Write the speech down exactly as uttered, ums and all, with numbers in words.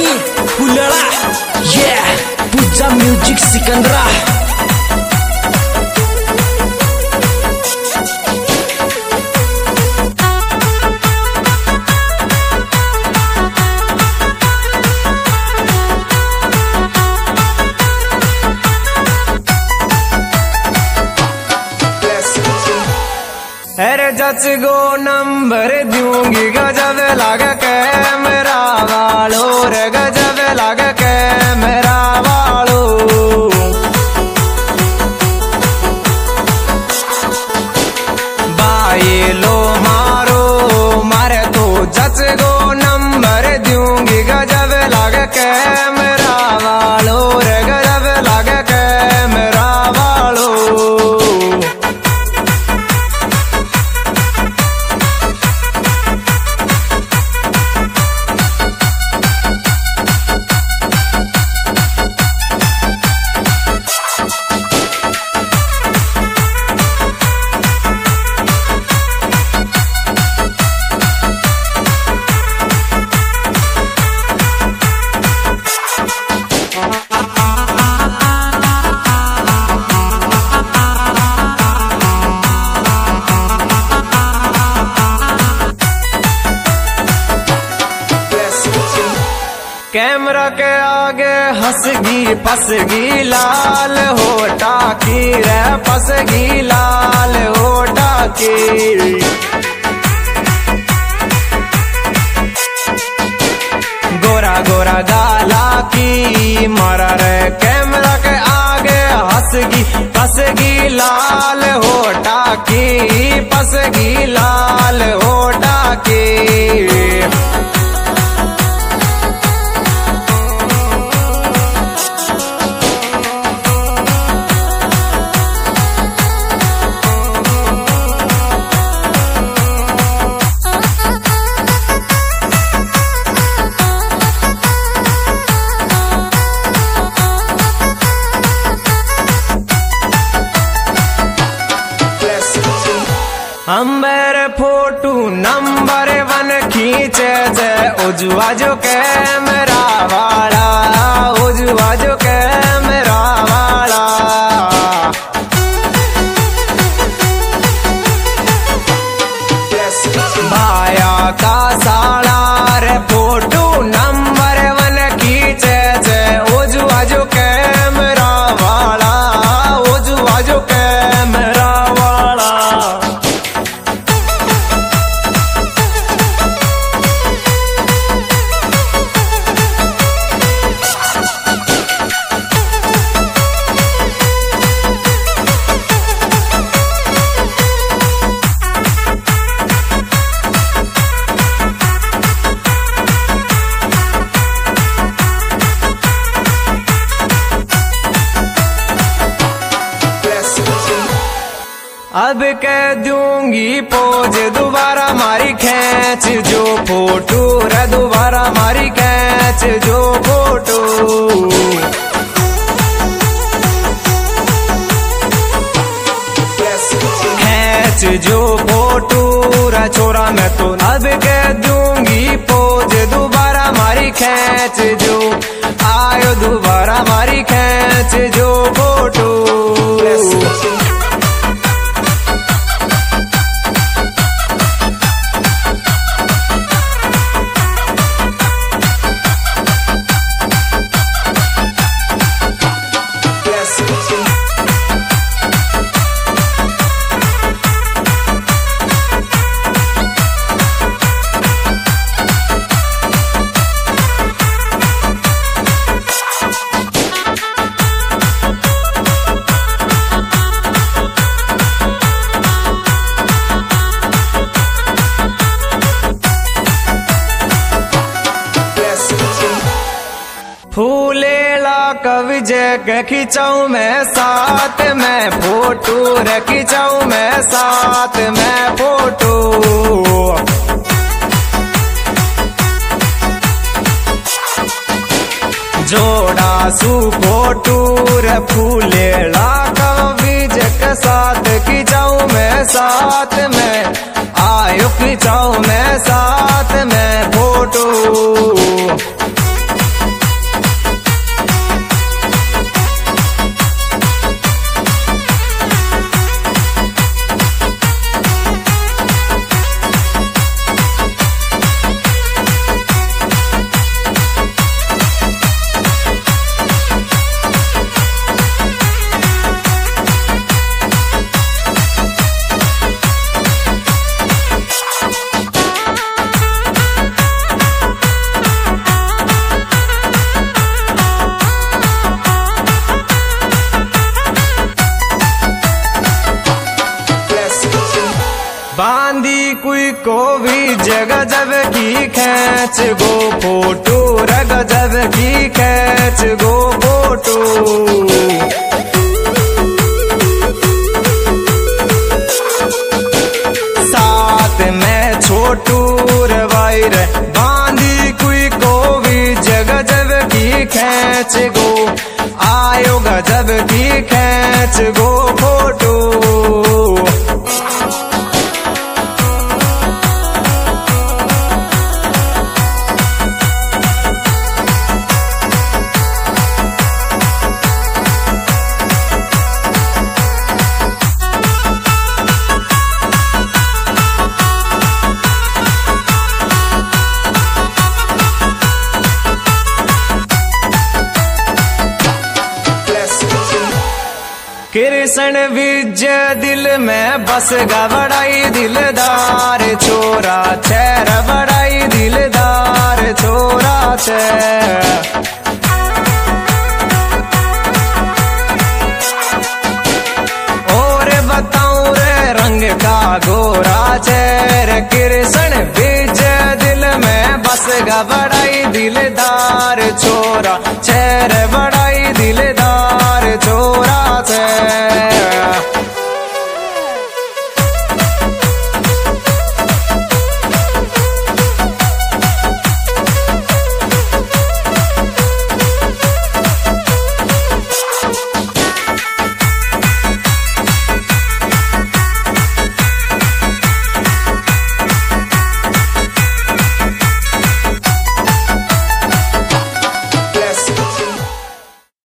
सनी हुलड़ा ये पूजा म्यूजिक सिकंदरा। अरे जच गो नंबर दूंगी गजब लग कैमरा वालो रे गजब लग कैमरा वालो। बाई लो मारो मारे तो जच गो नंबर दूंगी गजब लग कैमरा वालो रे गजब लग कैमरा वालो। कैमरा के आगे हंसगी फसगी लाल होटा की रे फसगी लाल होटा की। गोरा गोरा गाला की मारा रे कैमरा के आगे हंसगी फसगी लाल होटा की फसगी लाल होटा की। अंबर फोटो नंबर वन खींचे जे उजवा जो कैमरा वाला उजवा जो कैमरा वाला। भाया का साला रे फोटो नंबर वन खींचे जे उजवा जो कैमरा वाला उजवा जो कैमरा वाला। अब कह दूंगी पोज दोबारा मारी खैच जो फोटो रे दोबारा मारी खैच जो फोटो। खैच जो फोटो रे छोरा मैं तो अब कह दूंगी पोज दोबारा मारी खैच जो आयो दोबारा मारी खैच जो फोटो। फूलेला कवि जगह खिंचाऊ मैं साथ में फोटो रे खिंचाऊ मैं साथ में फोटो। जोड़ा सु फोटो रे फूलेला कवि जगह साथ खिंचाऊ मैं साथ में आयो खिंचाऊ मैं साथ में फोटो। को भी जगह जब की खेच गो फोटो रग जब की खेच गो फोटो। साथ में छोटू रवाई रे बांधी कोई को भी जगह जब की खेच गो आयो गजब की खेच गो फोटो। कृष्ण विजय दिल में बस गा बड़ाई दिलदार छोरा छैर बड़ाई दिलदार छोरा छै। और बताऊं रे रंग का गोरा छैर कृष्ण विजय दिल में बस गा बड़ाई दिलदार छोरा छैर बड़ाई